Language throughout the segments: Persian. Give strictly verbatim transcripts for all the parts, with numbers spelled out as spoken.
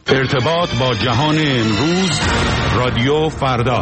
ارتباط با جهان امروز، رادیو فردا.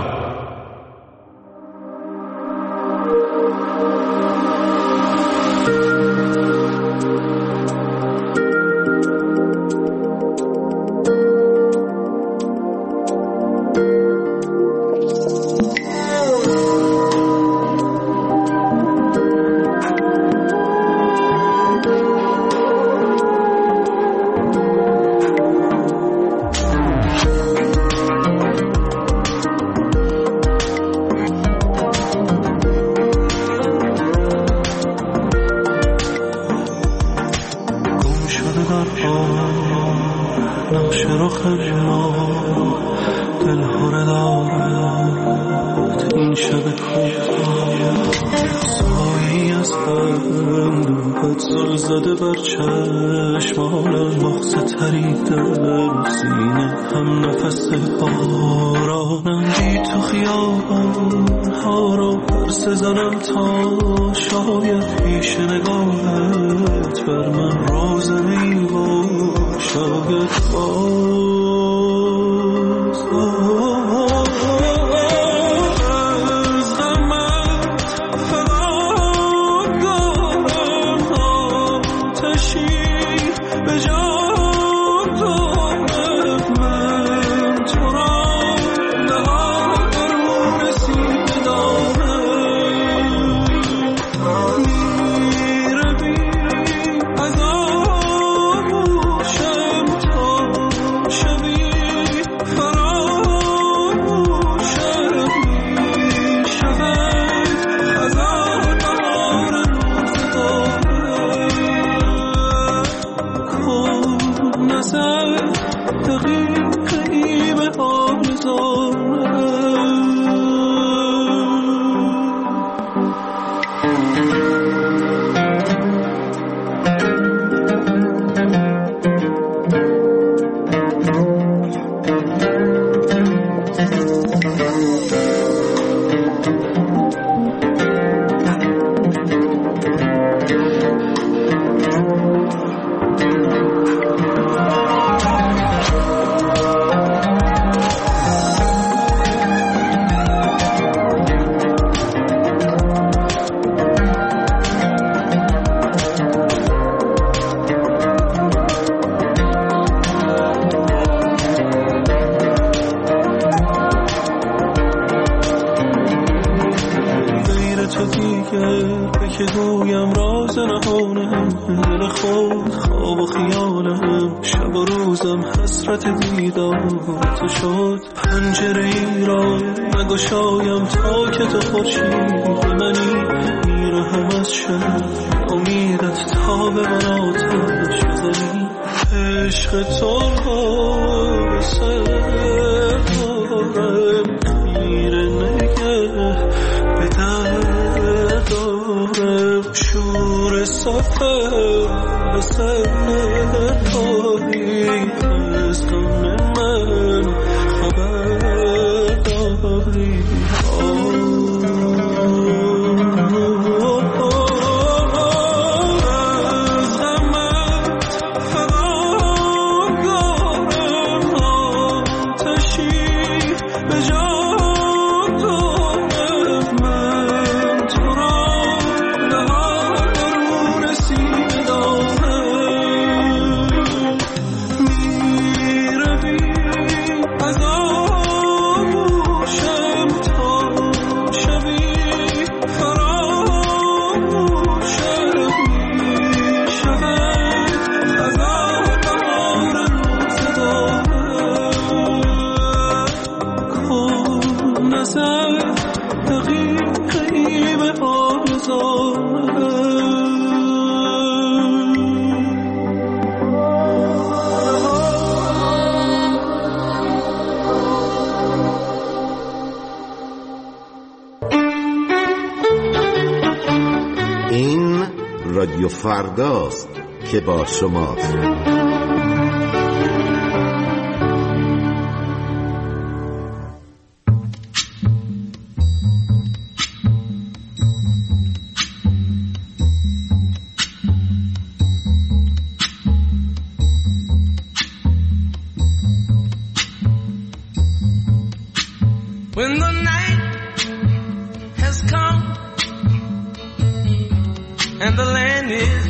رادیو فرداست که با شماست.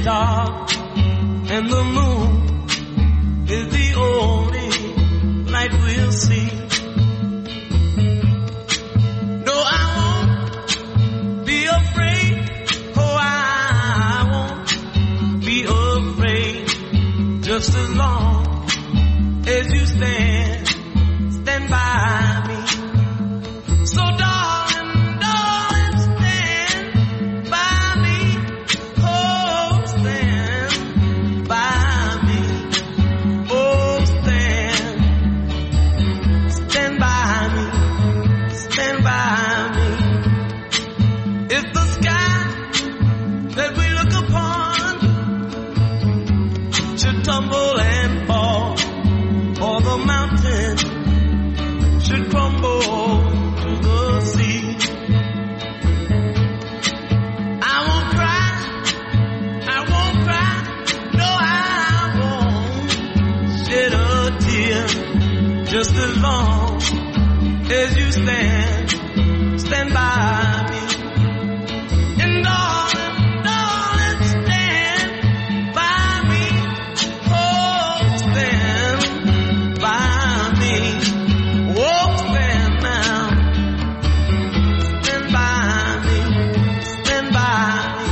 dark and the moon is the only light we'll see. No, I won't be afraid. Oh, I won't be afraid. Just as long as you stand, stand by me. So darling, darling, stand by me. Oh, stand by me. Oh, stand, stand by me. Stand by me. If the sky that we look upon should tumble and fall, or the mountain should crumble to the sea, I won't cry, I won't cry, no, I won't shed a tear. Just as long as you stand, stand by me. And darling, darling, stand by me. Oh, stand by me. Oh, stand now. Stand by me. Stand by me.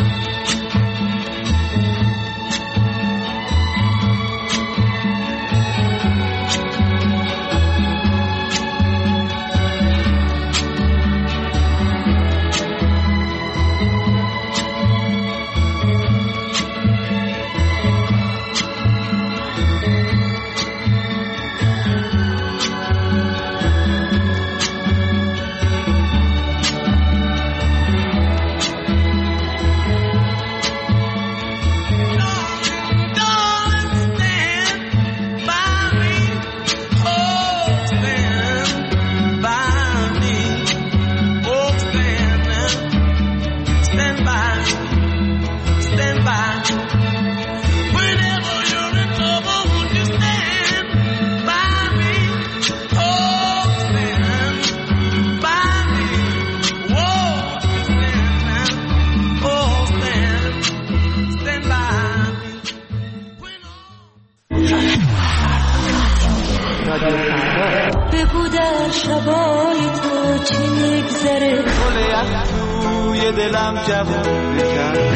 بگو در شبای تو چی میگذره، گل از توی دلم جوون بکن.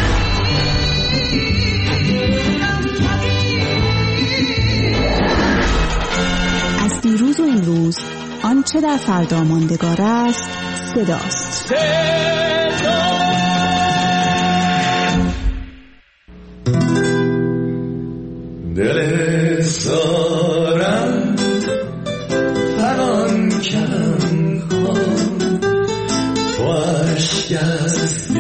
از دیروز و امروز آنچه در فردا ماندگار است صداست. صدا دل سارم فران کن کن تو عشق از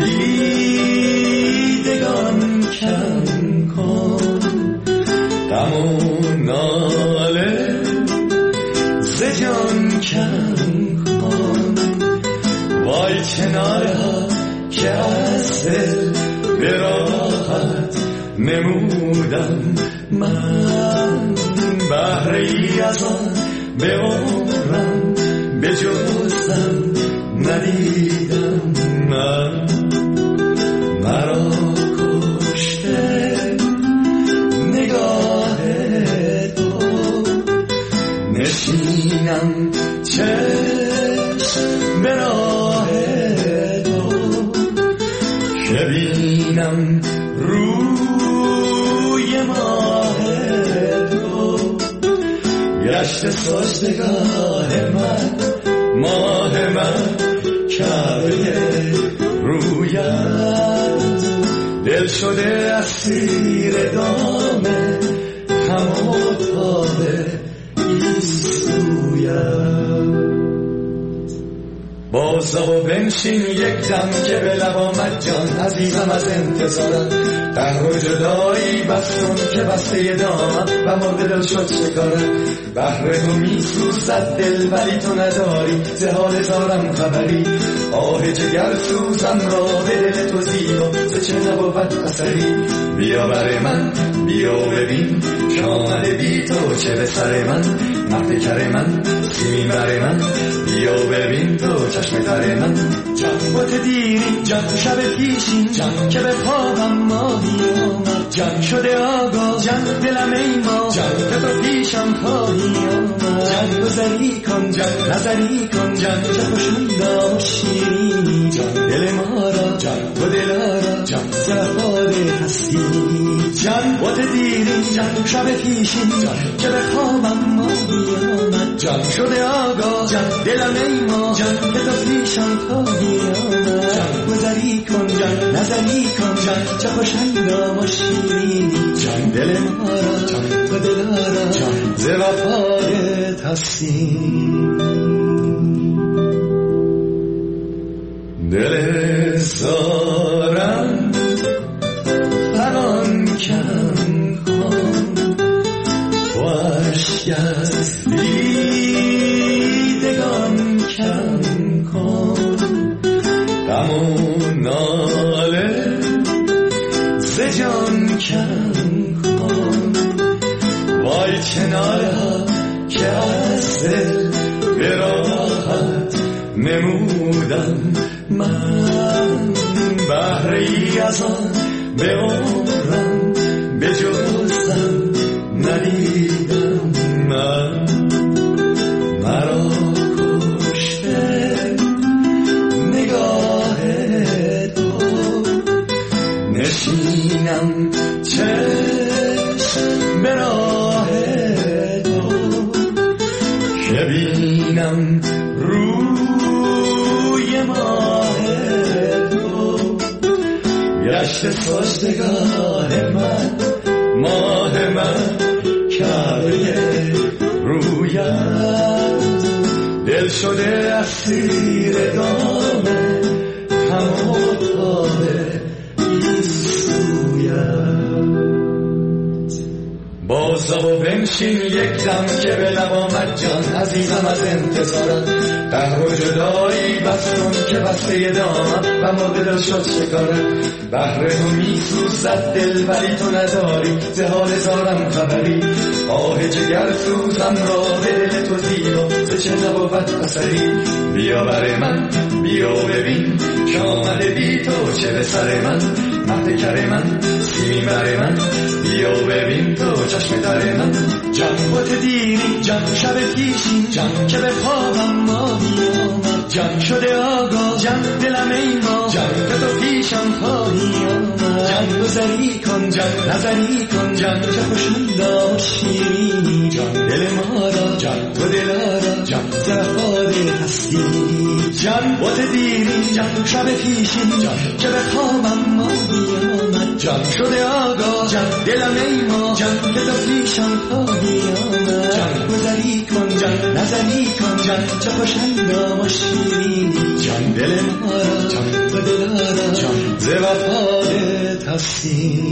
دیدگان کن کن غم و ناله ز جان کن کن وای کناره ها که از دل به راحت نمودم من بهره ای از آن به عمرم به جزم ندیدم. من مرا کشته نگاه تو، نشینم چشم به راه تو که بینم روی ماه تو گشت سجدگاه من ماه من کعبه رویت دل شده اسیر دام غم و تاب ایستویت. بازا و بنشین یک دم که به لب آمد جان عزیزم از انتظارم، قهر و جدایی بستون که بسته دامم و مرد دل شد شکارم. بحر تو می سوزد دل ولی تو نداری ز حال زارم خبری، آه جگر سوزم را به دل تو زیبا ز چه نبود اثری. بیا بر من بیا ببین که آمده بی تو تو چه به سر من، مرد کر من، سیمین بر من، بیا ببین تو چشم تر من. جان بات دیری جان شب پیشین جان که به خوابم ماهی آمد، جان شده آگاه جان دلم ایما جان که تو پیشم خواهی آمد. جان گذری کن جان نظری کن جان چه خوشویدا و شیرینی جان دل ما را جان تو دلارا جان زفاده هستی. جان بات دیری جان شب پیشین جان که به خوابم ماهی آمد، جان شده آگاه جان دلم ایما جان که تو پیشم خواهی آمد. جان گذری کن جان نظری کن جان چه خوشایندام و شیرینی جان دل ما را جان تو دلارا جان ز وفادت هستی. دل زارم فران کم کن، خوش از دیدگان کم کن، غم و ناله ز جان کم کن. وای چه ناله ها که از دل به راحت نمودم من، بهره‌ای از آن به عمرم به جزم ندیدم من. مرا کشته نگاه تو، نشینم چشم به راه تو، که بینم روی ماه تو. گشت سجدگاه من ماه من، کعبه رویت دل شده اسیر دام تمام این سویت. بازا و بنشین یک دم که به لب آمد جان عزیزم از انتظارت. قهر و جدایی بس کن که بسته دامم و مرد دل شد شکارت. بهر تو می سوزد دل ولی تو نداری ز حال زارم خبری. آه جگر سوزم را به دل تو زیبا ز چه نبود اثری. بیا بر من بیا ببین که آمده بی تو چه به سر من، مرد کر من سیمین بر من، بیا ببین تو چشم در من. جان بات دیری جان شب پیشین جان که به خوابم ماهی آمد، جان شده آگاه جان دلم ایما جان که تو پیشم خواهی آمد. جان گذری کن جان نظری کن جان چه خوشویدا و شیرینی جان دل ما را جان تو دلارا جان زفاده هستی. جان بات دیری جان شب پیشین جان که به خوابم ماهی آمد، جان شده آگاه جان دلم ایما جان که تو پیشم خواهی آمد. جان گذری کن جان نظری کن جان چه خوشایندام و شیرینی جان دل ما را جان تو دلارا جان ز وفادت هستی.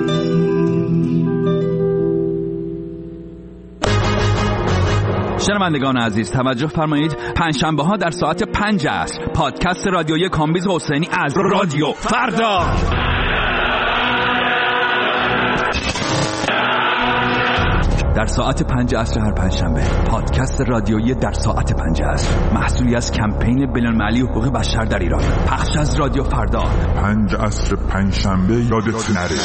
شنوندگان عزیز توجه فرمایید، پنجشنبه ها در ساعت پنج عصر پادکست رادیویی کامبیز حسینی از رادیو فردا. در ساعت پنج عصر هر پنجشنبه پادکست رادیویی در ساعت پنج عصر، محصولی از کمپین بین‌المللی حقوق بشر در ایران، پخش از رادیو فردا. پنج عصر پنجشنبه یادت نره.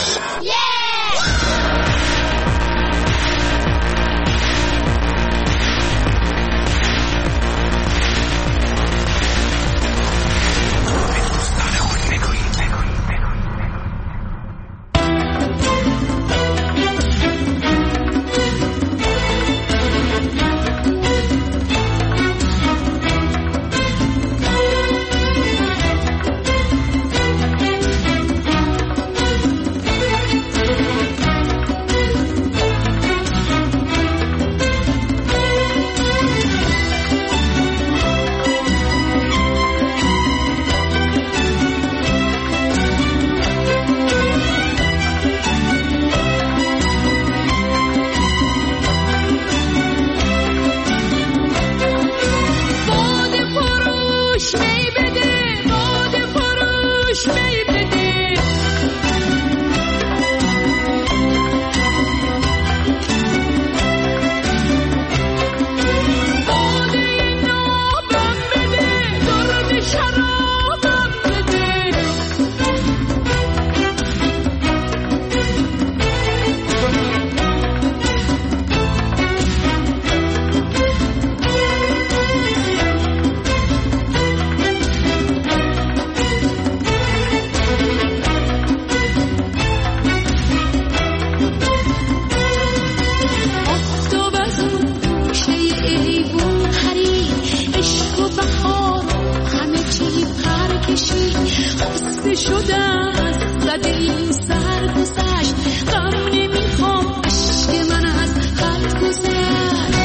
شدم از زده این سر گذشت غم نمیخوام عشق من از خط گذشت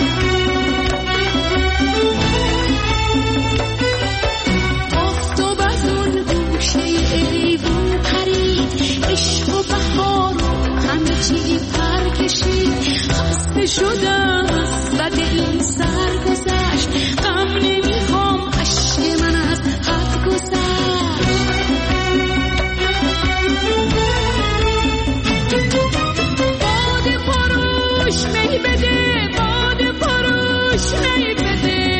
آفتاب از اون گوشه ایوون پرید عشق و بهار و همه چی پر کشید خسته شدم از زده این سر گذشت غم نمیخوام عشق من از خط گذشت باد فروش می بده باد فروش می بده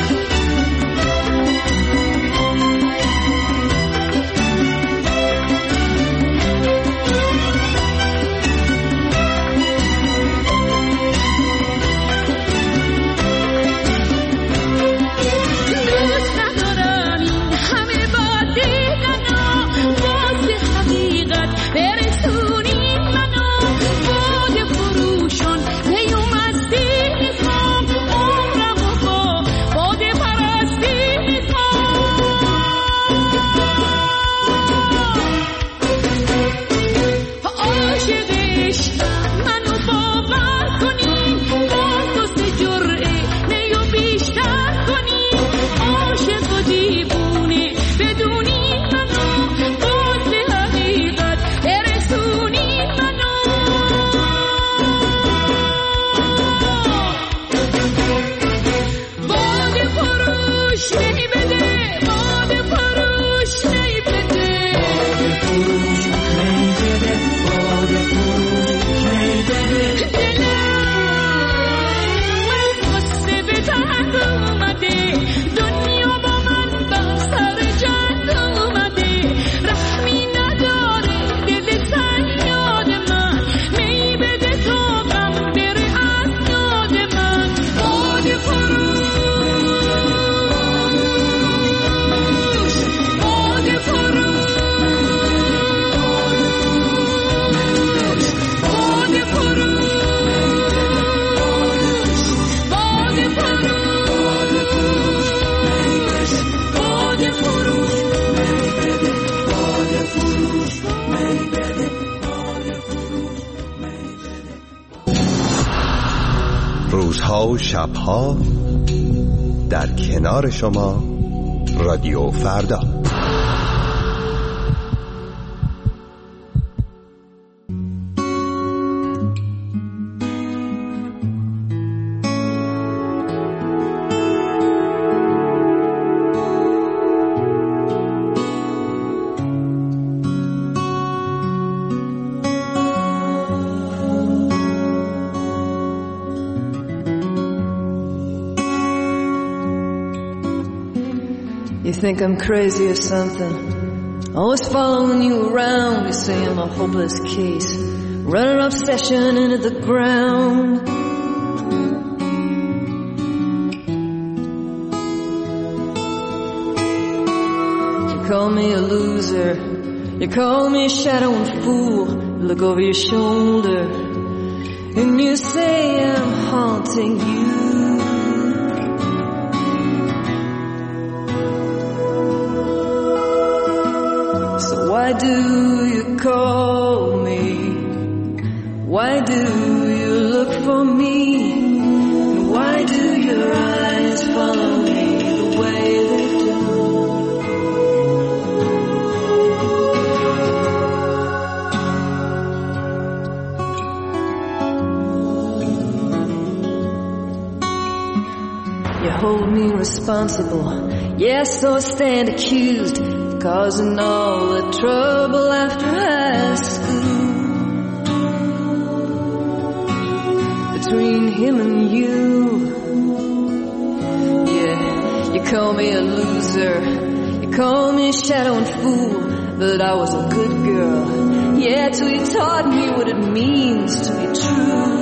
روزها و شبها در کنار شما رادیو فردا. You think I'm crazy or something, always following you around. You say I'm a hopeless case, running obsession into the ground. You call me a loser, you call me a shadow and fool. You look over your shoulder and you say I'm haunting you. Why do you call me? Why do you look for me? And why do your eyes follow me the way they do? You hold me responsible, yes, so I stand accused, causing all the trouble after high school. Between him and you, yeah, you call me a loser, you call me a shadow and fool, but I was a good girl, yeah, till you taught me what it means to be true.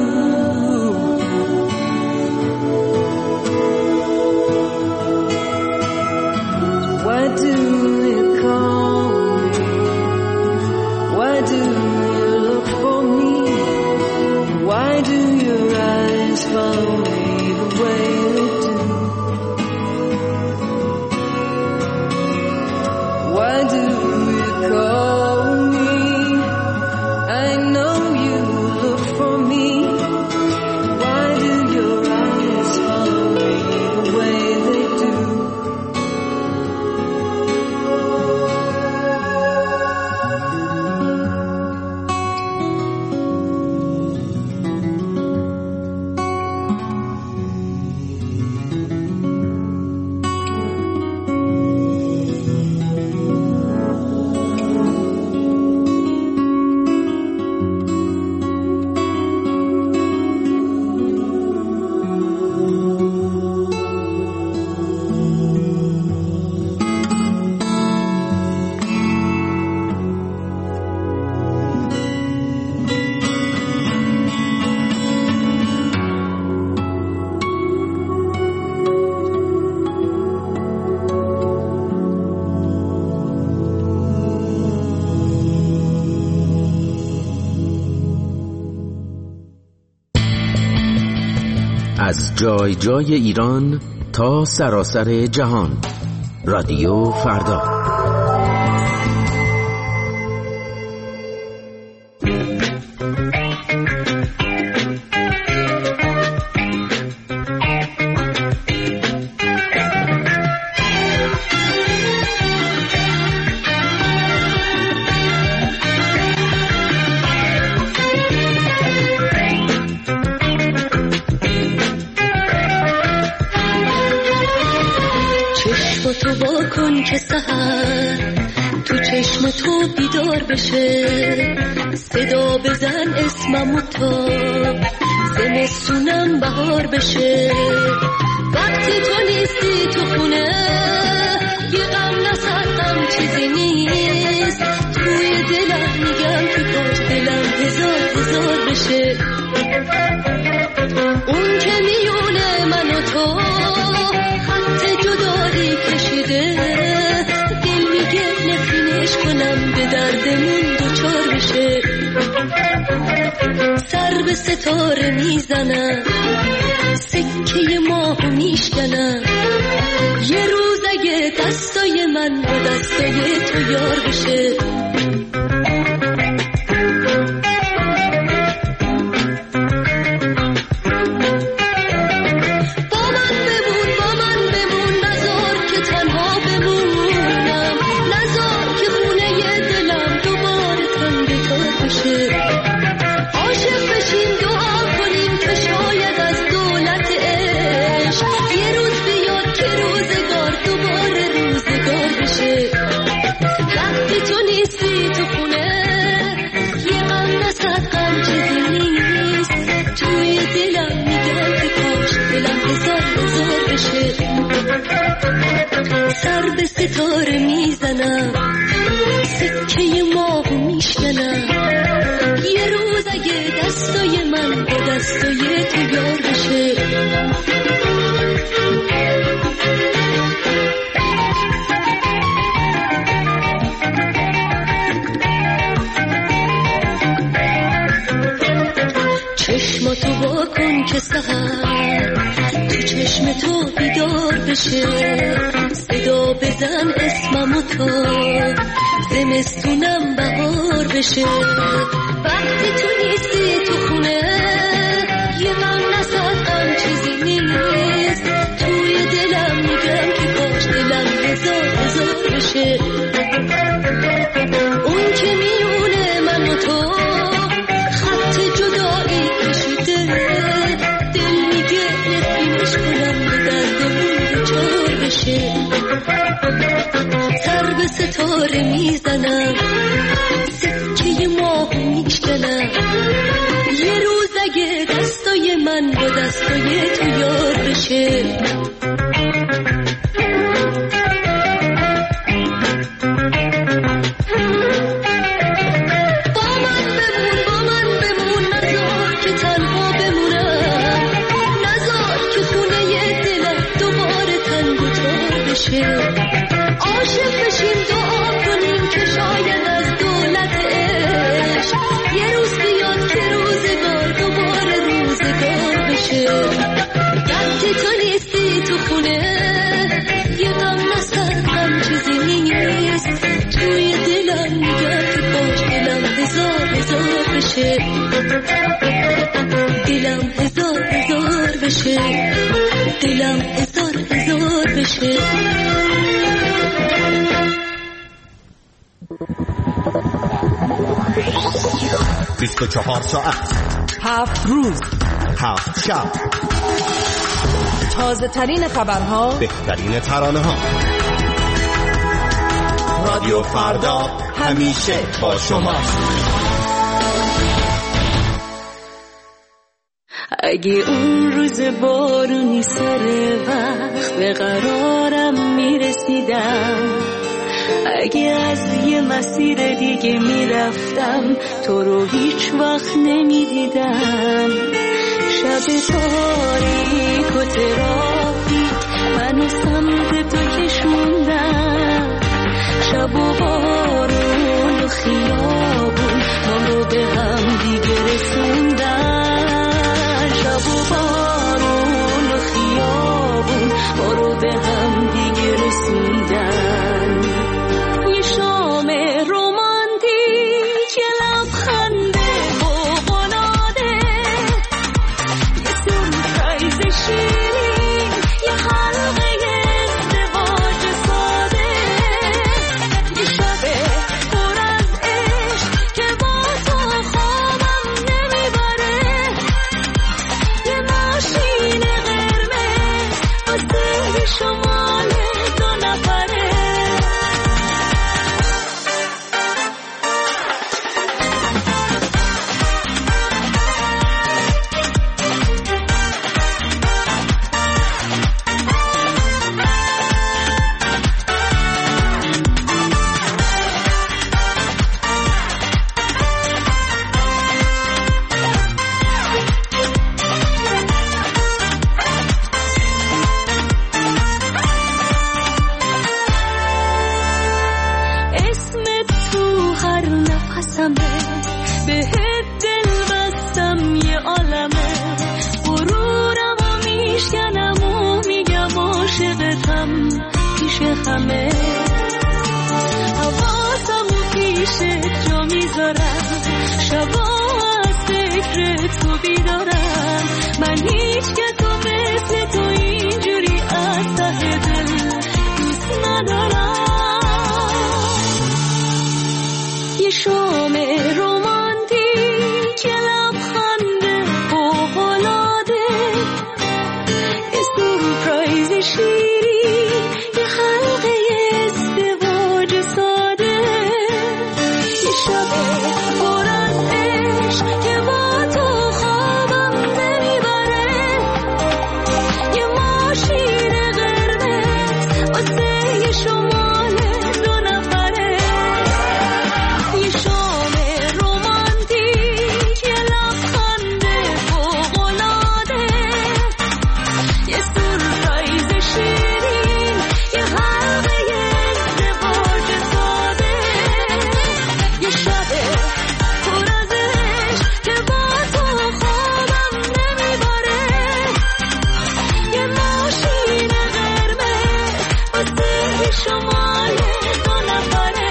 Why do you call me? Why do you look for me? Why do your eyes follow me the way they do? Why do you از جای جای ایران تا سراسر جهان. رادیو فردا. تو با کن که سحر تو چشم تو بیدار بشه، صدا بزن اسممو تا زمستونم بهار بشه. وقتی تو نیستی تو خونه یه غم نصد غم چیزی نیست، توی دلم میگم که کاش دلم هزار هزار بشه. اون که میونه من و تو خط جدایی کشیده، دل میگه نفرینش کنم به دردمون دوچار بشه. سر به ستاره میزنم، سکه ماه میشکنم، یه روز اگه دستای من با دستای تو یار بشه. سر به ستاره میزنم، سکه ماه میشکنم، یه روز اگه دستای من با دستای تو یار بشه. چشماتو با کن که سحر تو چشم تو بیدار بشه، صدا بزن اسممو تا زمستونم بهار بشه. وقتی تو نیستی تو خونه یه غم نصد غم چیزی نیست، توی دلم میگم که کاش دلم هزار هزار بشه. اون که میونه من و تو خط جدایی کشیده، دل میگه نفرینش کنم به دردمون دوچار بشه. سر به ستاره میزنم، سکه ماه میشکنم، یه روز اگه دستای من با دستای تو یار بشه. عاشق بشیم دعا کنیم که شاید از دولت عشق یه روز بیاد که روزگار دوباره روزگار بشه. وقتی تو نیستی تو خونه یه غم نصد غم چیزی نیست، توی دلم میگم که کاش دلم هزار هزار بشه. دلم هزار هزار بشه، دلم هزار هزار بشه. بیست و چهار ساعت، هفت روز، هفت شب، تازه ترین خبرها، بهترین ترانه ها. رادیو فردا همیشه با شماست. اگه اون روز بارونی سر وقت به قرارم میرسیدم، اگه از یه مسیر دیگه میرفتم تو رو هیچ وقت نمیدیدم. شب تاریک و ترافیک منو سمت تو کشوندم، شب و بارون و خیابون ما رو به هم دیگه رسوندن. شب و بارون همه حواسمو پیشت جا میذارم شبا از فکر تو بیدارم من هیچ کسو مثل تو اینجوری از ته دل دوست ندارم یه شام رومانتیک یه لبخند فوق‌العاده یه سورپرایز شیرین یه حلقه ازدواج ساده یه شب پر از عشق که با تو خوابم نمیبره یه ماشین قرمز واسه یه شمال دو نفره یه شام رومانتیک یه لبخند فوق‌العاده یه سورپرایز شیرین یه حلقه ازدواج ساده یه شب پر از عشق که با تو خوابم نمیبره یه ماشین قرمز واسه شمال دو نفره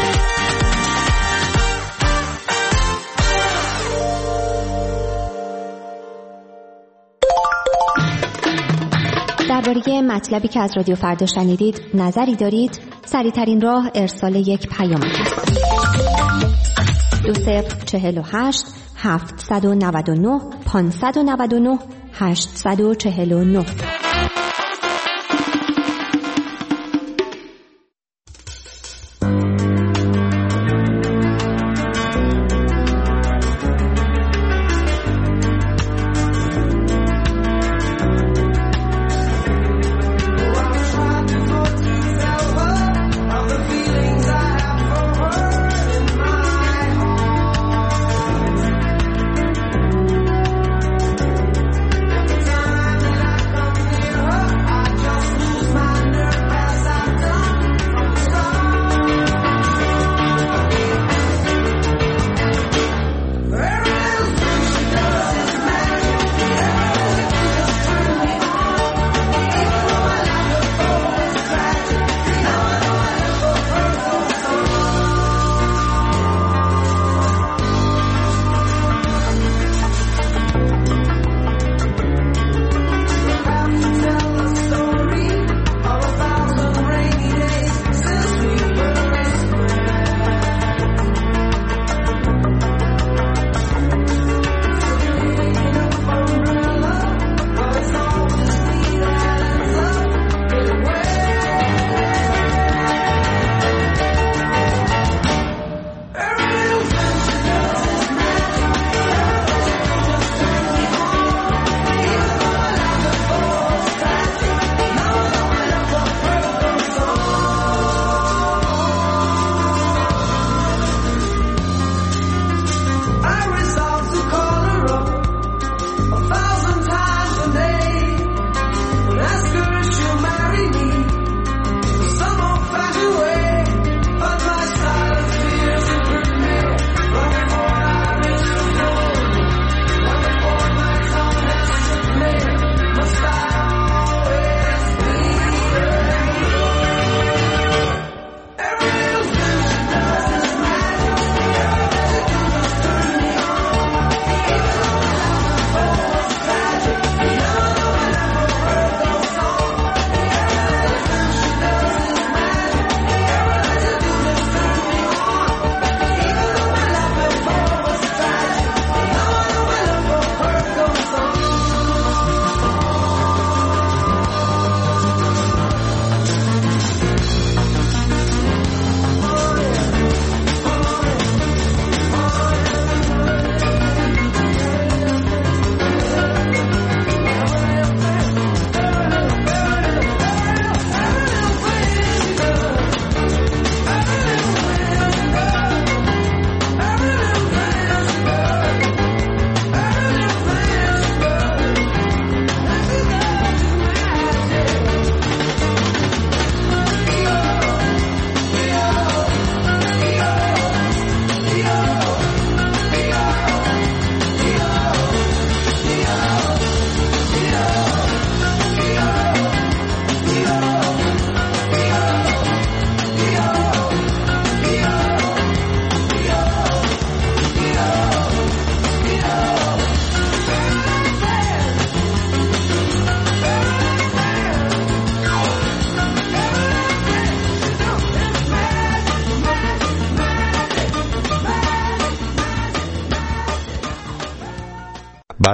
درباره مطلبی که از رادیو فردا شنیدید نظری دارید؟ سریع‌ترین راه ارسال یک پیام است. دو صفر چهل و هشت هفتصد و نود و نه پانصد و نود و نه هشتصد و چهل و نه. Every time that I come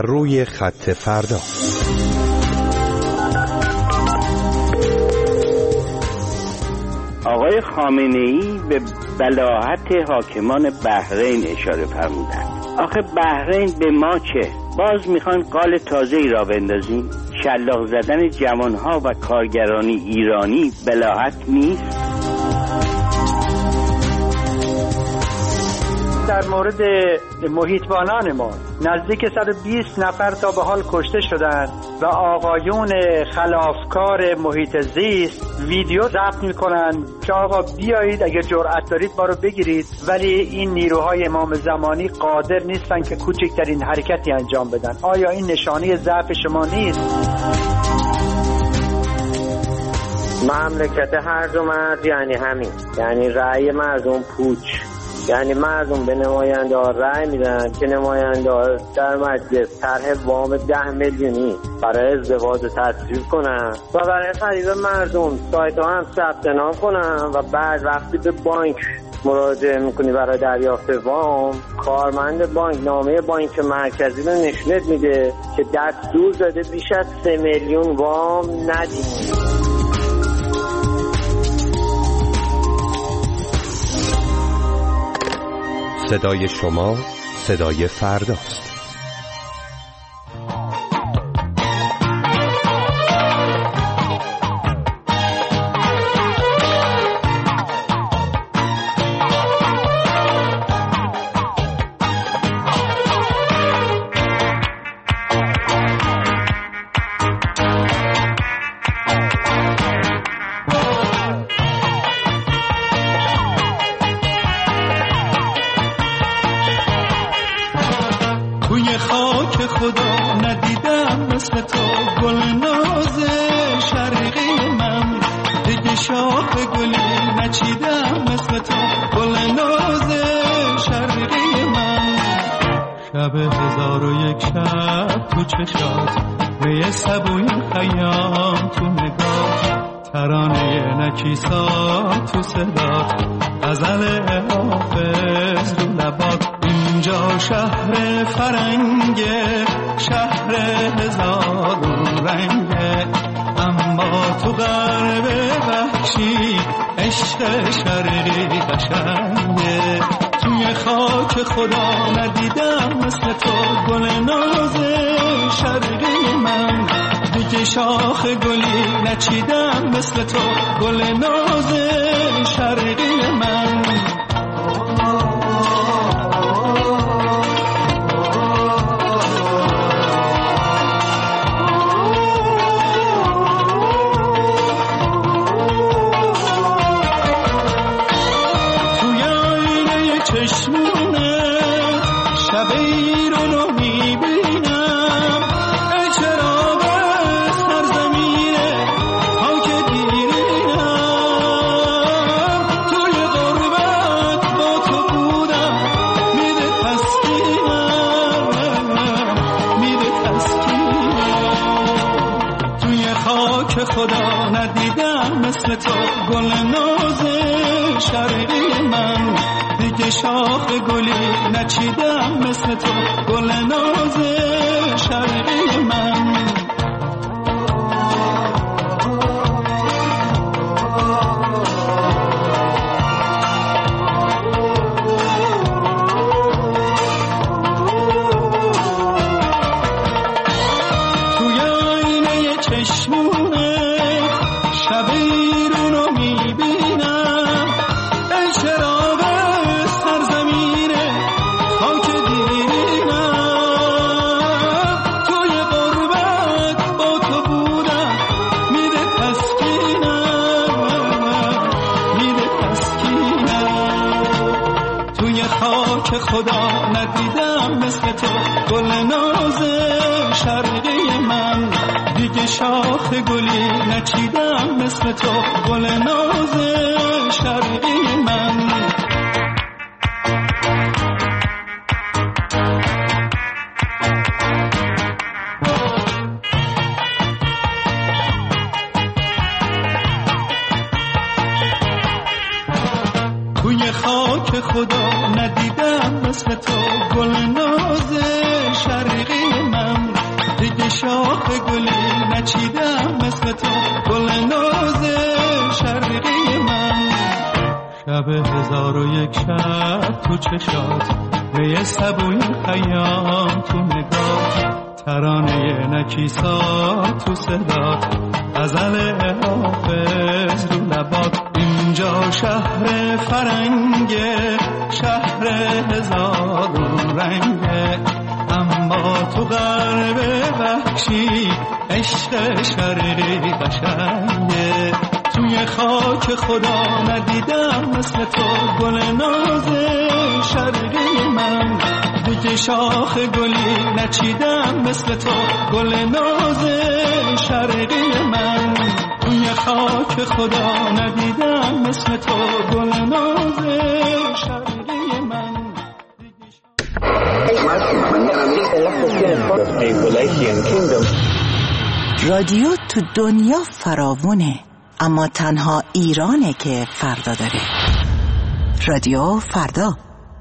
بر روی خط فردا. آقای خامنه‌ای به بلاهت حاکمان بحرین اشاره فرمودند. آخه بحرین به ما چه؟ باز میخوان قال تازه‌ای را بندازیم؟ شلاق زدن جوانها و کارگرانی ایرانی بلاهت نیست؟ در مورد محیطبانان ما نزدیک صد و بیست نفر تا به حال کشته شدند و آقایون خلافکار محیط زیست ویدیو ضبط میکنن که آقا بیایید اگه جرأت دارید ما رو بگیرید، ولی این نیروهای امام زمانی قادر نیستن که کوچکترین حرکتی انجام بدن. آیا این نشانه ضعف شما نیست؟ مملکت هرج و مرج یعنی همین، یعنی رأی مردم پوچ، یعنی مردم به نماینده ها رأی میدن که نماینده ها در مجلس طرح وام ده میلیونی برای ازدواج تصویب کنن و برای خرید مردم سایت ها هم ثبت نام کنن و بعد وقتی به بانک مراجعه میکنی برای دریافت وام، کارمند بانک نامه بانک مرکزی رو نشونت میده که دستور داده بیش از سه میلیون وام ندیم. صدای شما صدای فرداست. خدا ندیدم مثل تو گل ناز شرقی من. گلی نچیدم مثل تو گل ناز شرقی من. شب هزار و یک شب تو چشات می سبوی خیام تو نگاه ترانه نکیسات تو صدات غزل حافظ رو لبات. اینجا شهر فرنگه شهر هزارون رنگه اما تو غرب وحشی عشق شرقی قشنگه. توی خاک خدا ندیدم مثل تو گل ناز شرقی من. دیگه شاخ گلی نچیدم مثل تو گل ناز شرقی من. توی خاک خدا ندیدم مثل تو گل ناز شرقی من. رادیو تو دنیا فراوونه اما تنها ایرانه که فردا داره. رادیو فردا.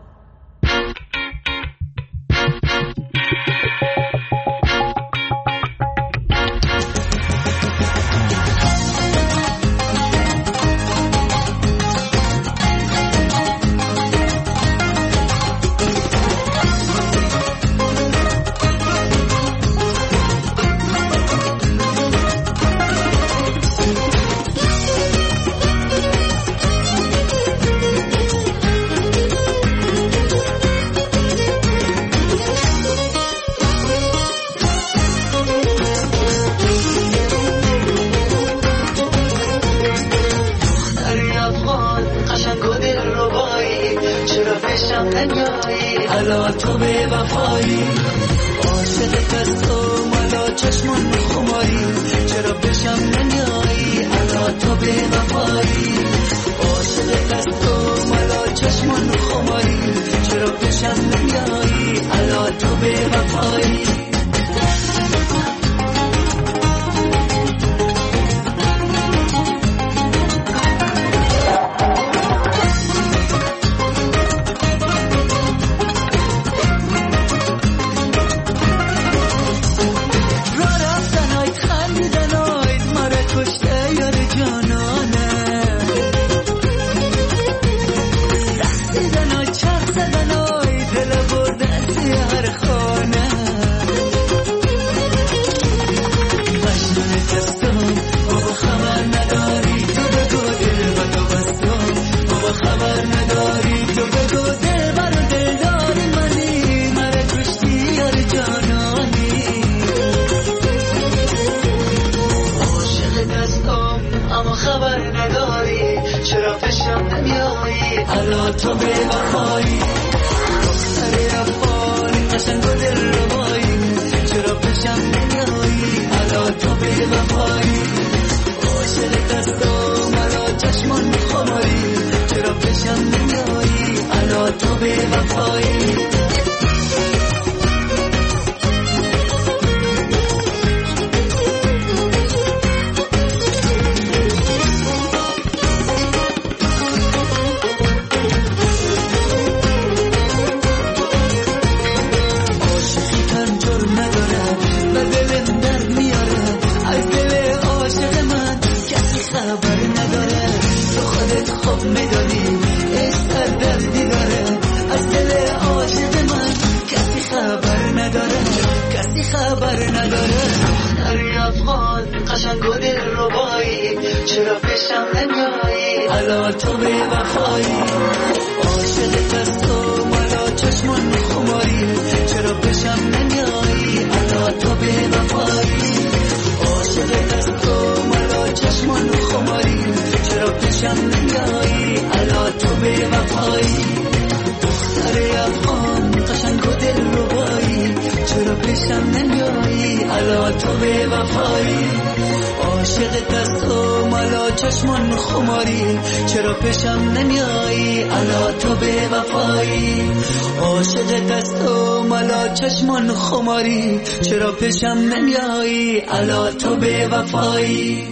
چرا پیشم نمیایی الا تو به وفایی.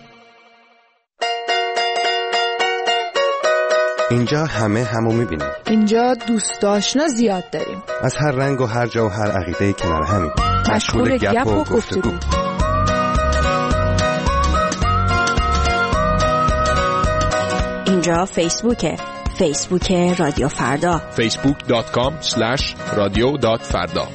اینجا همه همو میبینیم. اینجا دوست آشنا زیاد داریم. از هر رنگ و هر جا و هر عقیده کنار همیم. مشغول گپ و گفتگو. اینجا فیسبوکه، فیسبوک رادیو فردا، فیسبوک دات کام اسلش رادیو دات فردا.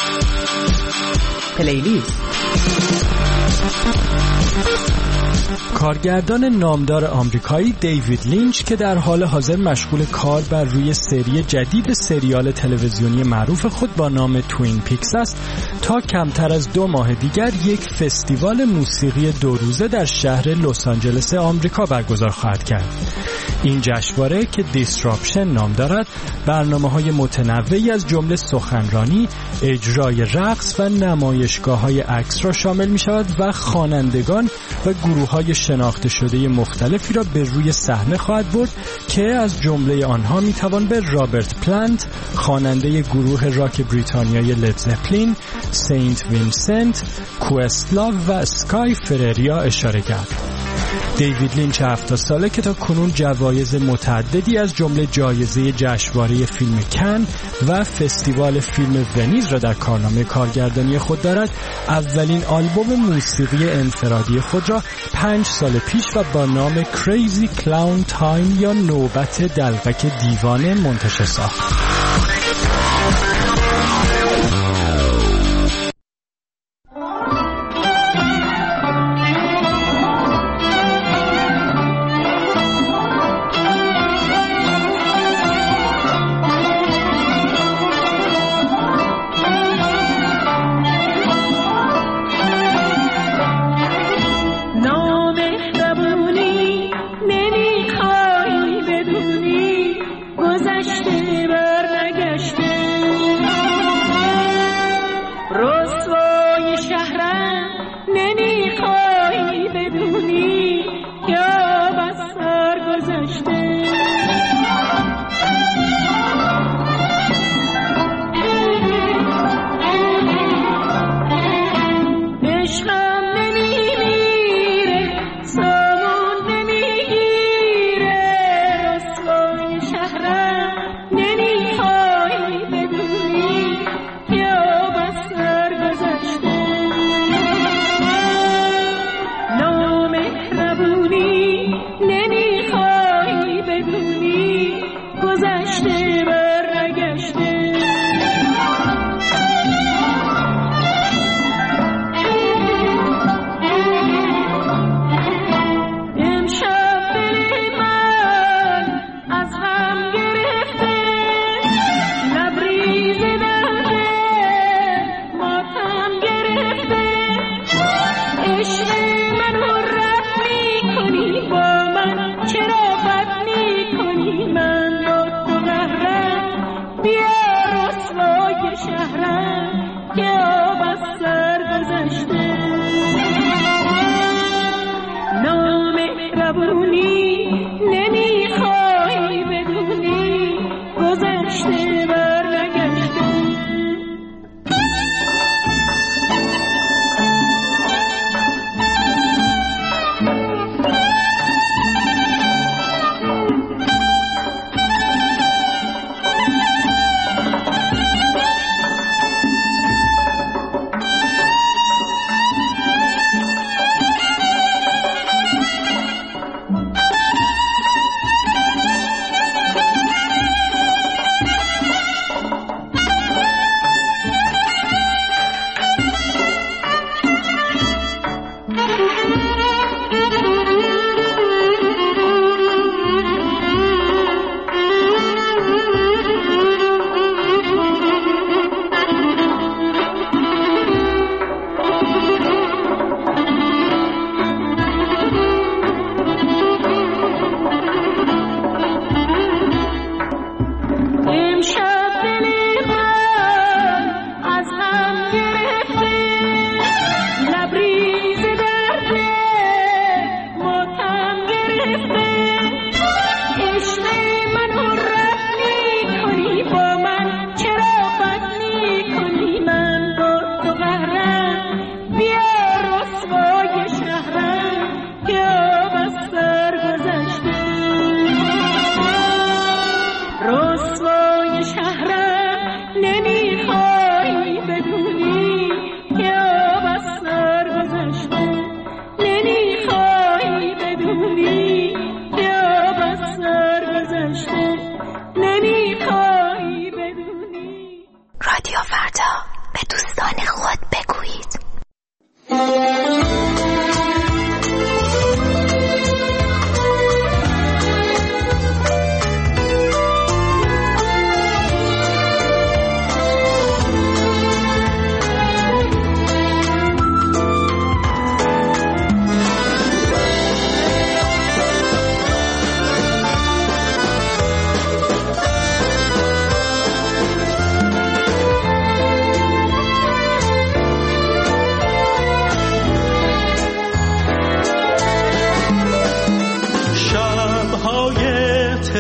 پلیلیست کارگردان نامدار آمریکایی دیوید لینچ که در حال حاضر مشغول کار بر روی سری جدید سریال تلویزیونی معروف خود با نام توین پیکس است، تا کمتر از دو ماه دیگر یک فستیوال موسیقی دو روزه در شهر لس آنجلس آمریکا برگزار خواهد کرد. این جشنواره که دیسراپشن نام دارد، برنامه‌های متنوعی از جمله سخنرانی، اجرای رقص و نمایشگاه‌های عکس را شامل می‌شود و خوانندگان و گروه‌های شناخته شده مختلفی را به روی صحنه خواهد برد که از جمله آنها می‌توان به رابرت پلانت، خواننده گروه راک بریتانیایی لید زپلین، سینت وینسنت، کوستلاو و اسکای فرریا اشاره کرد. دیوید لینچ هفتاد ساله که تا کنون جوایز متعددی از جمله جایزه جشنواره فیلم کن و فستیوال فیلم ونیز را در کارنامه کارگردانی خود دارد، اولین آلبوم موسیقی انفرادی خود را پنج سال پیش و با نام Crazy Clown Time یا نوبت دلقک دیوانه منتشر ساخت. گذشته بر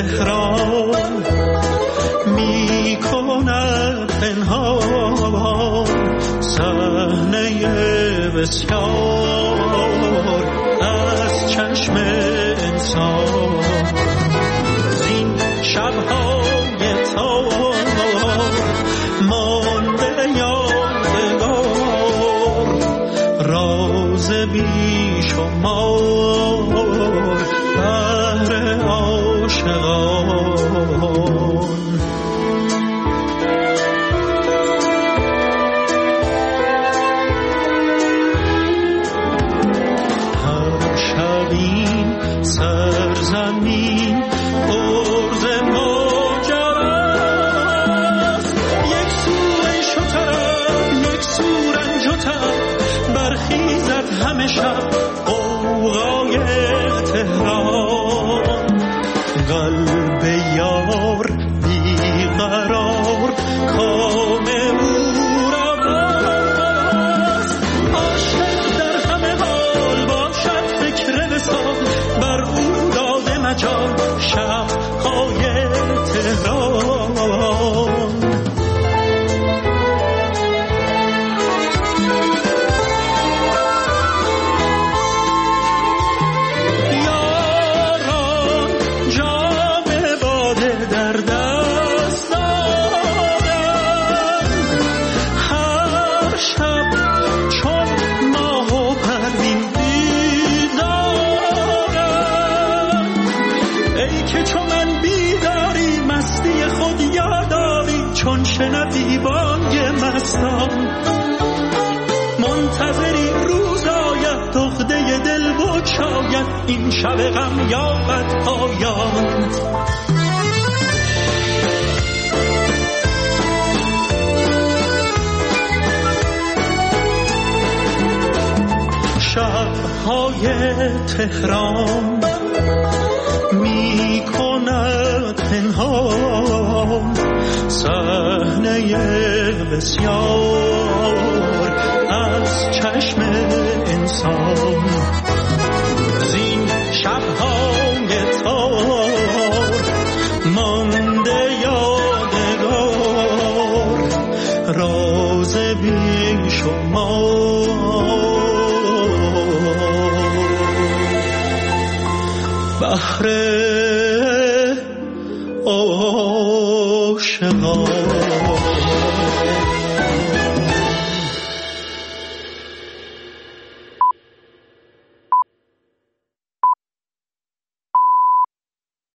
تهران می کند پنهان صحنه بسیار از چشم انسان. زین شب‌های تار مانده یادگار راز بیشمار بهر عاشقان. هر شبین سرزمین عرض ماجراست، یک سو عیش و طرب یک سو رنج و تب، برخیزد همه شب غوغای تهران. قلب یار بیقرار کام او را باست، عاشق در همه حال باشد فکر وصال، بر او داده مجال شب‌های تهران. چون شنوی بانگ مستان منتظری روز آید، دغده دل بود شاید این شب غم یابد پایان. شب‌های تهران می کند پنهان صحنه بسیار از چشم انسان. زین شب‌های تار مانده یادگار راز بیشمار بهر عاشقان.